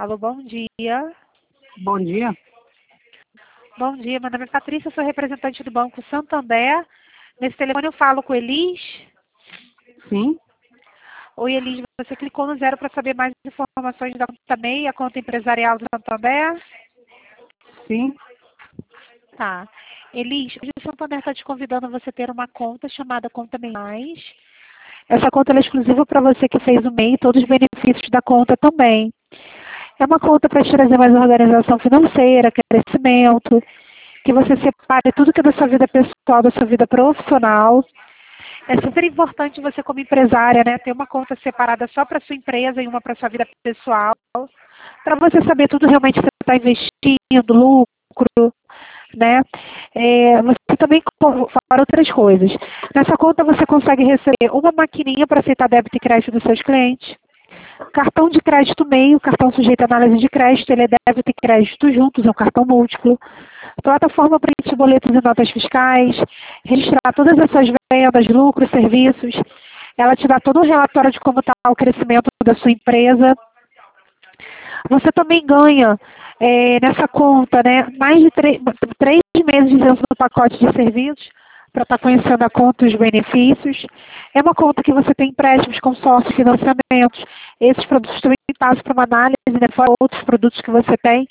Alô, bom dia. Bom dia. Bom dia, meu nome é Patrícia, sou representante do Banco Santander. Nesse telefone eu falo com Elis. Sim, Oi, Elis, você clicou no 0 para saber mais informações da conta MEI, a conta empresarial do Santander? sim. Tá. Elis, hoje o Santander está te convidando a você ter uma conta chamada Conta MEI Mais. Essa conta é exclusiva para você que fez o MEI e todos os benefícios da conta também. É uma conta para te trazer mais organização financeira, crescimento, que você separe tudo que é da sua vida pessoal, da sua vida profissional. É super importante você, como empresária, né, ter uma conta separada só para sua empresa e uma para sua vida pessoal, para você saber tudo realmente que você está investindo, lucro, né? Você também fora outras coisas. Nessa conta você consegue receber uma maquininha para aceitar débito e crédito dos seus clientes, cartão de crédito meio, cartão sujeito à análise de crédito, ele é débito e crédito juntos, é um cartão múltiplo. Plataforma para emitir boletos e notas fiscais, registrar todas as suas vendas, lucros, serviços. Ela te dá todo um relatório de como está o crescimento da sua empresa. Você também ganha nessa conta, né, mais de 3 meses de isenção do pacote de serviços para estar conhecendo a conta e os benefícios. É uma conta que você tem empréstimos, consórcios, financiamentos. Esses produtos também passam para uma análise, né, fora outros produtos que você tem.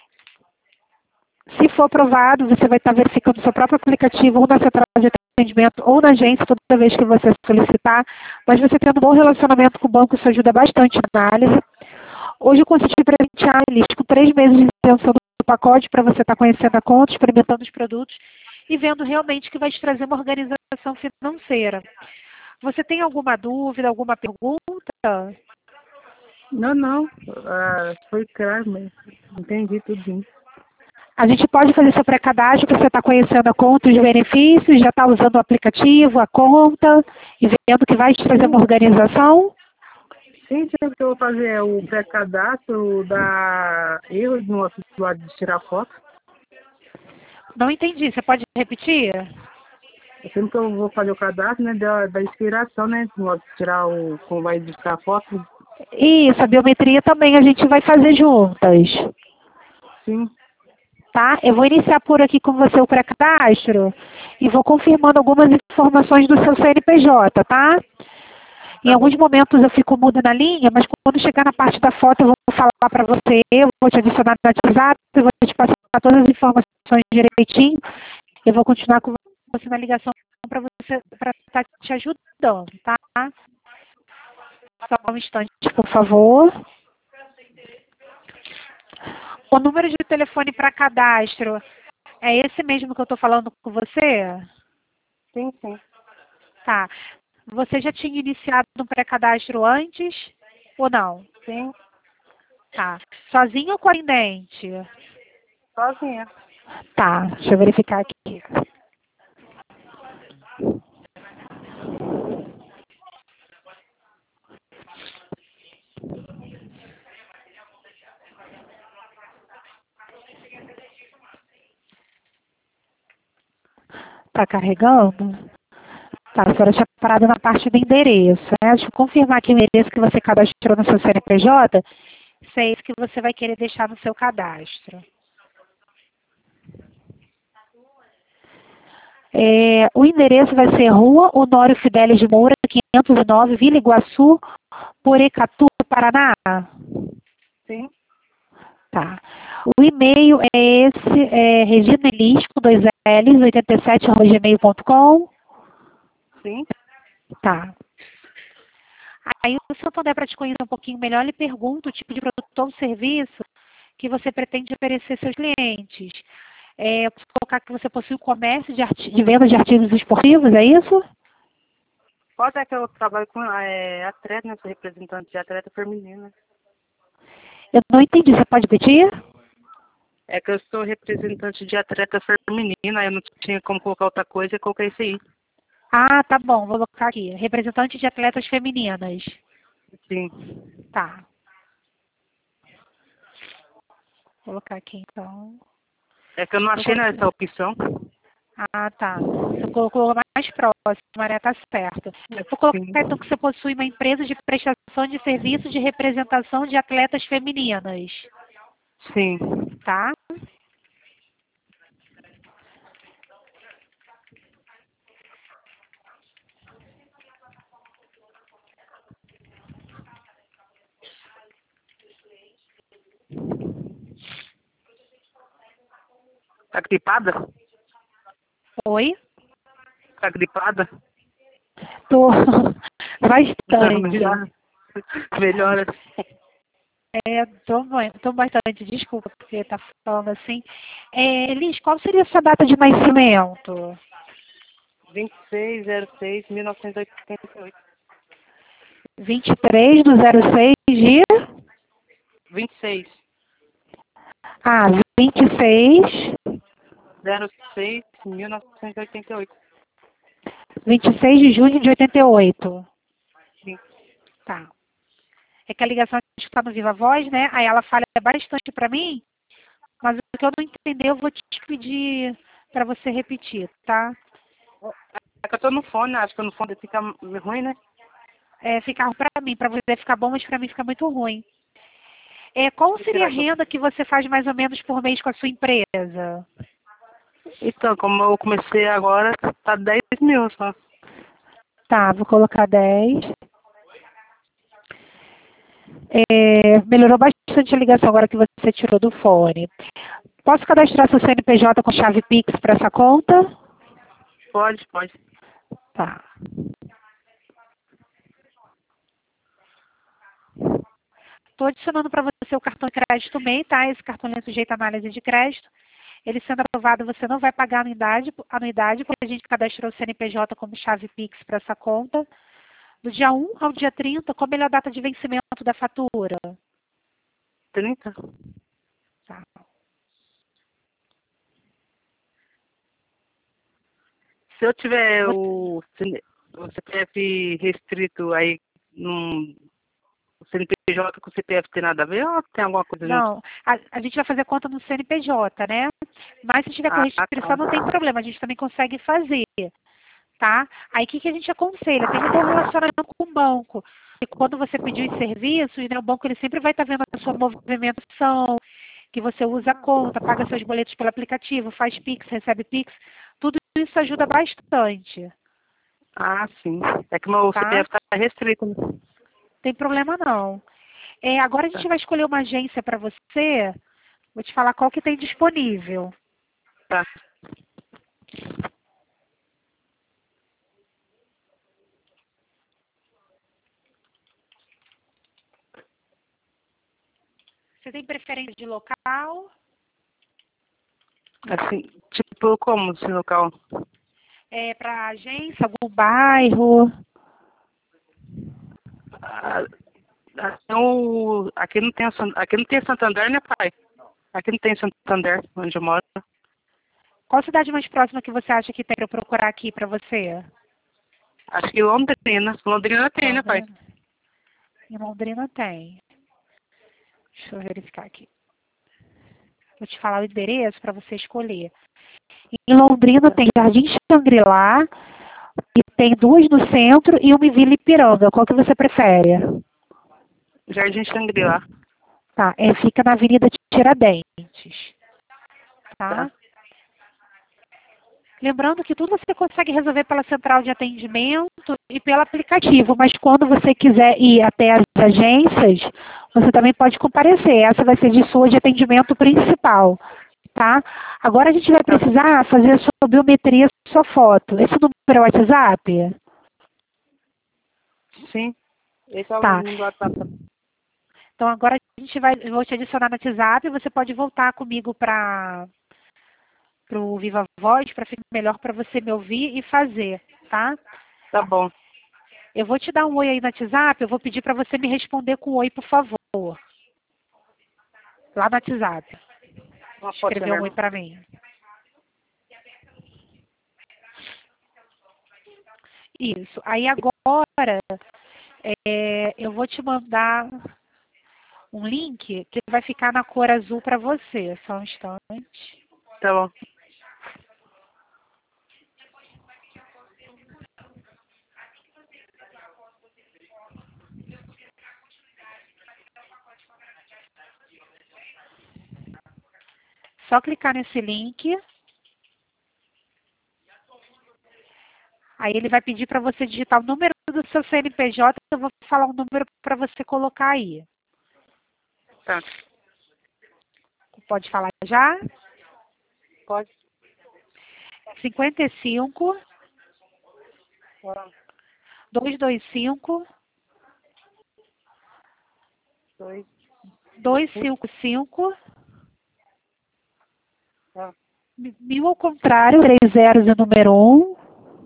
Se for aprovado, você vai estar verificando o seu próprio aplicativo ou na central de atendimento ou na agência toda vez que você solicitar. Mas você tendo um bom relacionamento com o banco, isso ajuda bastante na análise. Hoje eu consegui presentear eles com 3 meses de isenção do pacote para você estar conhecendo a conta, experimentando os produtos e vendo realmente que vai te trazer uma organização financeira. Você tem alguma dúvida, alguma pergunta? Não. Foi claro mesmo. Entendi tudinho. A gente pode fazer seu pré-cadastro para você estar conhecendo a conta, os benefícios, já está usando o aplicativo, a conta e vendo que vai te trazer uma organização? Sim, sempre que eu vou fazer o pré-cadastro da erro no lado de tirar foto. Não entendi, você pode repetir? Sempre que eu vou fazer o cadastro, né, da inspiração, né, no lado de tirar como vai editar a foto. Isso, a biometria também a gente vai fazer juntas. Sim, Tá? Eu vou iniciar por aqui com você o pré-cadastro e vou confirmando algumas informações do seu CNPJ, tá? Em tá bom. alguns momentos eu fico muda na linha, mas quando chegar na parte da foto eu vou falar para você, eu vou te adicionar no WhatsApp, eu vou te passar todas as informações direitinho. Eu vou continuar com você na ligação para você para estar te ajudando, tá? Só um instante, por favor. O número de telefone para cadastro é esse mesmo que eu estou falando com você? Sim. Tá. Você já tinha iniciado um pré-cadastro antes ou não? Sim, Tá. Sozinho ou com atendente? sozinha. Tá. Deixa eu verificar aqui. Tá carregando? Tá, a senhora tinha parado na parte do endereço, né? Deixa eu confirmar aqui o endereço que você cadastrou no seu CNPJ, se é esse que você vai querer deixar no seu cadastro. O endereço vai ser Rua Honório Fidelis de Moura, 509, Vila Iguaçu, Porecatu, Paraná. Sim, Tá. O e-mail é esse, Regina Elis, com 2 L's, 87@gmail.com. sim. Tá. Aí o Santander, para te conhecer um pouquinho melhor, ele pergunta o tipo de produto ou serviço que você pretende oferecer aos seus clientes. Eu posso colocar que você possui o comércio de venda de artigos esportivos, é isso? Pode é que eu trabalho com atleta, né, sou representante de atleta feminina. Eu não entendi, você pode repetir? É que eu sou representante de atleta feminina, eu não tinha como colocar outra coisa e coloquei isso aí. Ah, tá bom, vou colocar aqui. Representante de atletas femininas. Sim. Tá. Vou colocar aqui então. É que eu não achei nessa opção. Ah, tá. Você colocou mais próximo, né? Tá certo. Vou colocar Sim. então que você possui uma empresa de prestação de serviços de representação de atletas femininas, Sim. tá? Tá gripada? Oi? Tá gripada? Tô Não, bastante. melhora. Melhora. Tô bastante, desculpa porque tá falando assim. Liz, qual seria a sua data de nascimento? 26/06/1988. 23/06 de... 26. Ah, 06/1988. 26 de junho de 88. Sim. Tá. É que a ligação está no Viva Voz, né? Aí ela falha bastante para mim, mas o que eu não entender eu vou te pedir para você repetir, tá? É que eu tô no fone, acho que no fone fica ruim, né? Ficar para mim, para você ficar bom, mas para mim fica muito ruim. Qual Vou seria a tirar aqui. renda que você faz mais ou menos por mês com a sua empresa? Então, como eu comecei agora, tá 10 mil só. Tá, vou colocar 10. Melhorou bastante a ligação agora que você tirou do fone. Posso cadastrar seu CNPJ com chave Pix para essa conta? Pode, pode. Tá. Estou adicionando para você o cartão de crédito MEI, tá? Esse cartão é sujeito à análise de crédito. Ele sendo aprovado, você não vai pagar anuidade, porque a gente cadastrou o CNPJ como chave Pix para essa conta. Do dia 1 ao dia 30, qual a melhor data de vencimento da fatura? 30. Tá. Se eu tiver Você- o CPF restrito aí, o CNPJ com o CPF tem nada a ver ou tem alguma coisa junto? Não, a gente vai fazer conta no CNPJ, né? Mas se tiver com Ah, tá. restrição, não tem problema, a gente também consegue fazer, tá? Aí o que, que a gente aconselha? Tem um bom relacionamento com o banco. E quando você pedir os serviços, né, o banco ele sempre vai estar vendo a sua movimentação, que você usa a conta, paga seus boletos pelo aplicativo, faz Pix, recebe Pix. Tudo isso ajuda bastante, Ah, sim. É que meu tá? CPF tá restrito, né? Tem problema não. Agora a Tá, gente vai escolher uma agência para você. Vou te falar qual que tem disponível. tá. Você tem preferência de local? Assim, tipo, como esse local? Para agência, algum bairro? Ah, então, aqui não tem Santander, né, pai? Aqui não tem Santander, onde eu moro. Qual cidade mais próxima que você acha que tem para eu procurar aqui para você? Acho que Londrina. Londrina tem, né, pai? Londrina. Em Londrina tem. Deixa eu verificar aqui. Vou te falar o endereço para você escolher. Em Londrina tem Jardim Shangri-La, e tem duas no centro e uma em Vila Ipiranga. Qual que você prefere? Jardim Shangri-La. Tá, fica na Avenida Tiradentes. Tá, Tá? Lembrando que tudo você consegue resolver pela central de atendimento e pelo aplicativo, mas quando você quiser ir até as agências, você também pode comparecer. Essa vai ser de sua de atendimento principal, tá? Agora a gente vai tá bom. precisar fazer a sua biometria, sua foto. Esse número é o WhatsApp? Sim. Esse é o Tá. número do WhatsApp. Então agora eu vou te adicionar no WhatsApp, você pode voltar comigo para o Viva Voz para ficar melhor para você me ouvir e fazer, tá? Tá bom. Eu vou te dar um oi aí no WhatsApp, eu vou pedir para você me responder com oi, por favor. Lá no WhatsApp. Uma foto Escrever um oi mesmo. para mim. Isso. Aí agora, eu vou te mandar um link que vai ficar na cor azul para você. Só um instante. Tá bom. Só clicar nesse link. Aí ele vai pedir para você digitar o número do seu CNPJ. Eu vou falar um número para você colocar aí. Tá. Pode falar já? Pode. 55 Ah, 225 dois. 255 Ah, 1000 ao contrário, 3 zeros e o número 1.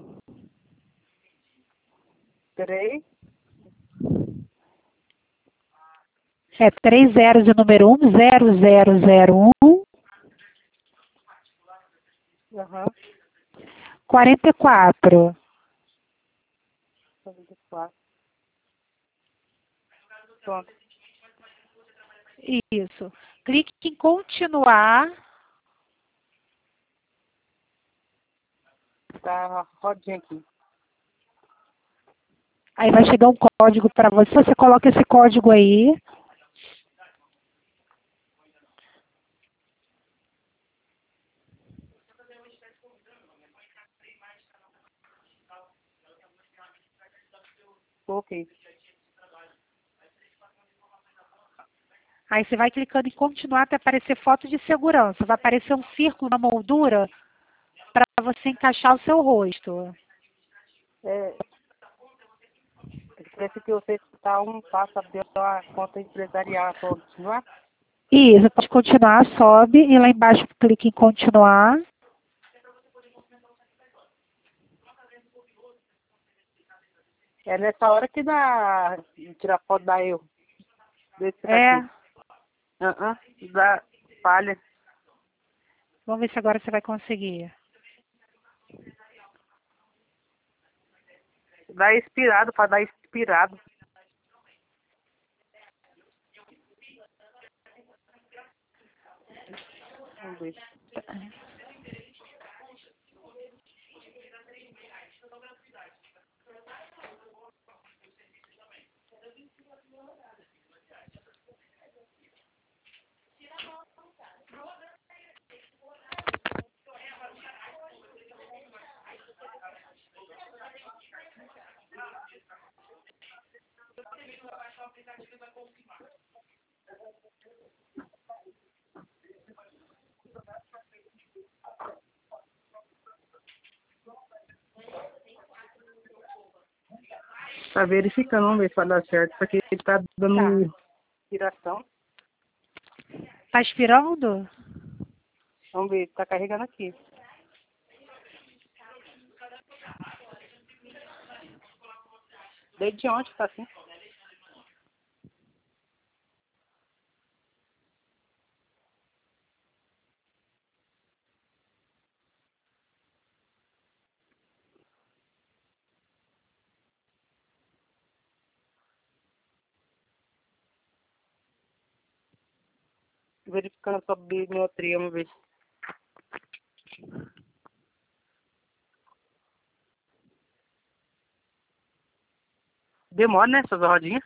3. É 3 zeros e o número 1, 0001 Aham. 44. 44. Pronto. Isso. Clique em continuar. Tá rodinha aqui. Aí vai chegar um código para você. Você coloca esse código aí. Ok. Aí você vai clicando em continuar até aparecer foto de segurança. Vai aparecer um círculo na moldura para você encaixar o seu rosto. É, parece que você está um passo abriu a conta empresarial. Pode continuar? Isso, pode continuar, sobe e lá embaixo clique em continuar. É nessa hora que dá tirar foto da eu. Desse É, aqui. Da palha. vamos ver se agora você vai conseguir. Dá expirado, para dar expirado. Vamos ver. Tá verificando, vamos ver se vai dar certo. Porque ele tá dando inspiração. Tá expirando? Vamos ver, tá carregando aqui. Desde ontem tá assim. Verificando a sua bibliometria, vamos ver. Demora, né, essas rodinhas?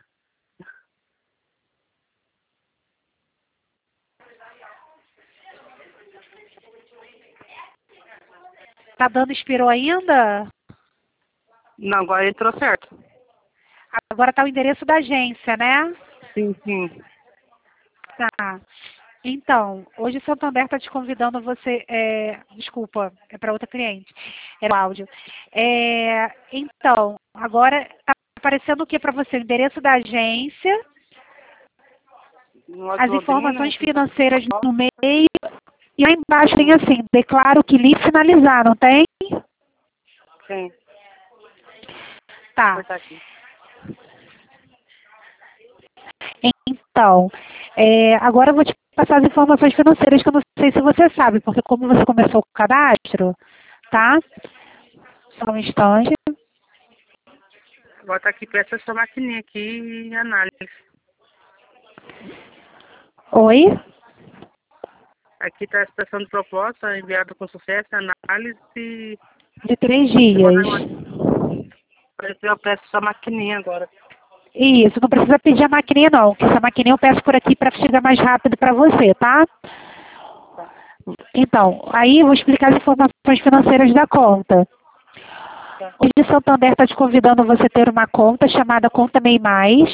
Tá dando expirou ainda? Não, agora entrou certo. Agora tá o endereço da agência, né? Sim, sim. Tá. Então, hoje o Santander está te convidando você. Desculpa, é para outra cliente. Era o áudio. Então, agora está aparecendo o que para você? O endereço da agência, Nós as login, informações financeiras no meio, e lá embaixo tem assim, declaro que li finalizar, não tem? Sim, Tá. vou cortar aqui. Então, agora eu vou te passar as informações financeiras que eu não sei se você sabe, porque como você começou o cadastro, tá? Só um instante. Agora tá aqui perto dessa maquininha aqui em análise. Oi? Aqui está a expressão de proposta, enviada com sucesso, análise. De 3 dias. Eu peço essa maquininha agora. Isso, não precisa pedir a maquininha não, que essa maquininha eu peço por aqui para chegar mais rápido para você, tá? Tá. Então, aí eu vou explicar as informações financeiras da conta. Hoje o Santander está te convidando a você ter uma conta chamada Conta MEI Mais.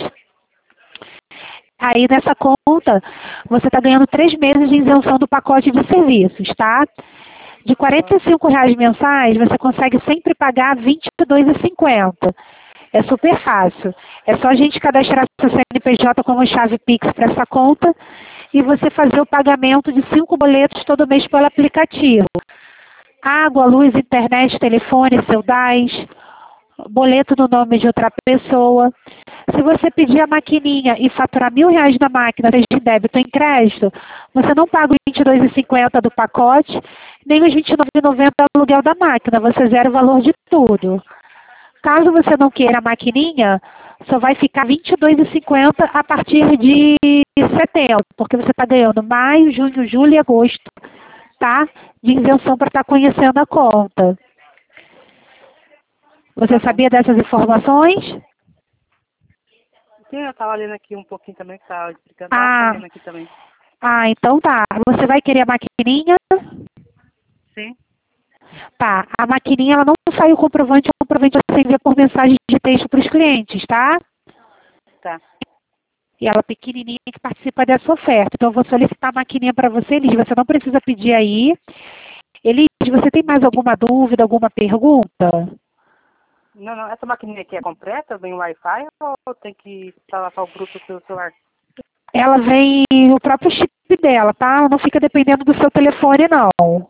Aí nessa conta, você está ganhando 3 meses de isenção do pacote de serviços, tá? De R$ 45 mensais, você consegue sempre pagar R$ 22,50. É super fácil. É só a gente cadastrar seu CNPJ como chave Pix para essa conta e você fazer o pagamento de 5 boletos todo mês pelo aplicativo. Água, luz, internet, telefone, seu DAS, boleto no nome de outra pessoa. Se você pedir a maquininha e faturar R$ 1.000 na máquina, seja em débito ou em crédito, você não paga os R$ 22,50 do pacote, nem os R$ 29,90 do aluguel da máquina, você zera o valor de tudo. Caso você não queira a maquininha, só vai ficar R$ 22,50 a partir de setembro, porque você está ganhando maio, junho, julho e agosto, tá? De isenção para estar conhecendo a conta. Você sabia dessas informações? Sim, eu estava lendo aqui um pouquinho também, que estava explicando, estava lendo aqui também. Então tá. Você vai querer a maquininha? Sim. Tá. A maquininha, ela não sai o comprovante você envia por mensagem de texto para os clientes, tá? Tá. E ela é pequenininha que participa dessa oferta. Então eu vou solicitar a maquininha para você, Elis. Você não precisa pedir aí. Elis, você tem mais alguma dúvida, alguma pergunta? Não, essa maquininha aqui é completa? Vem Wi-Fi ou tem que instalar só o Bluetooth pelo celular? Ela vem o próprio chip dela, tá? Não fica dependendo do seu telefone, não.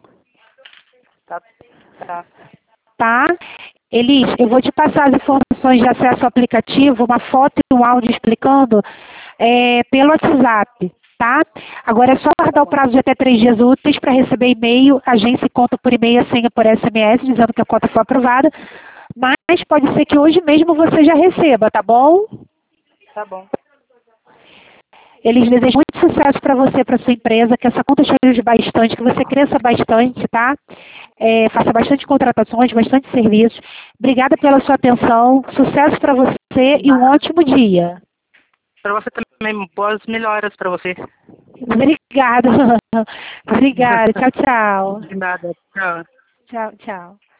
Tá. Tá? Elis, eu vou te passar as informações de acesso ao aplicativo, uma foto e um áudio explicando pelo WhatsApp, tá? Agora é só aguardar o prazo de até 3 dias úteis para receber e-mail, agência e conta por e-mail, a senha por SMS, dizendo que a conta foi aprovada, mas pode ser que hoje mesmo você já receba, tá bom? Tá bom. Eles desejam muito sucesso para você, para sua empresa, que essa conta te ajude bastante, que você cresça bastante, tá? Faça bastante contratações, bastante serviços. Obrigada pela sua atenção, sucesso para você e um ótimo dia. Para você também, boas melhoras para você. Obrigada. Obrigada. Tchau, tchau. De nada. Tchau. Tchau, tchau.